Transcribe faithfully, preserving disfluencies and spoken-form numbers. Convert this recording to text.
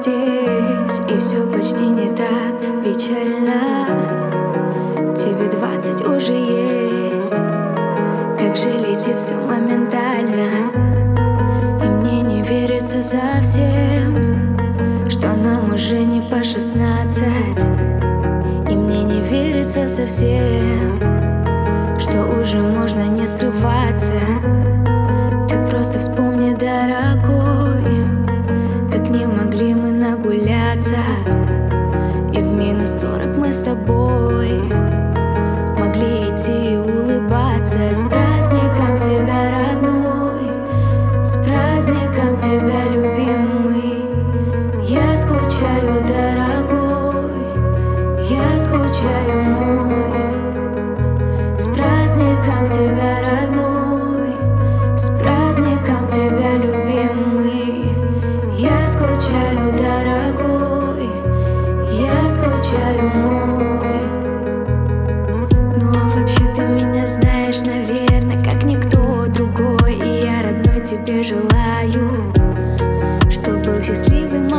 здесь, и все почти не так печально. Тебе двадцать уже есть, как же летит все моментально. И мне не верится совсем, что нам уже не по шестнадцать. И мне не верится совсем, что уже можно не скрываться. Ты просто вспомни, дорогой, как не могли мы нагуляться. И в минус сорок мы с тобой могли идти и улыбаться. С праздником тебя, родной, с праздником тебя, любимый. Я скучаю, дорогой, я скучаю, мой. С праздником тебя, родной, с праздником тебя, любимый. Я скучаю, дорогой, я скучаю, мой. Ну а вообще ты меня знаешь, наверное, как никто другой. И я, родной, тебе желаю, чтоб был счастливым